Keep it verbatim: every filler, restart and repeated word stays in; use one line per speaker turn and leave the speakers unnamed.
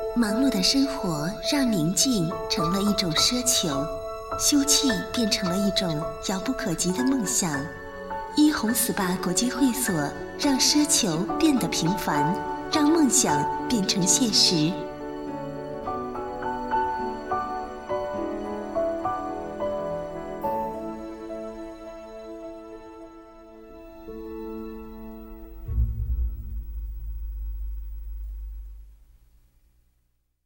忙碌的生活让宁静成了一种奢求，休憩变成了一种遥不可及的梦想。一红 S P A 国际会所让奢求变得平凡，让梦想变成现实。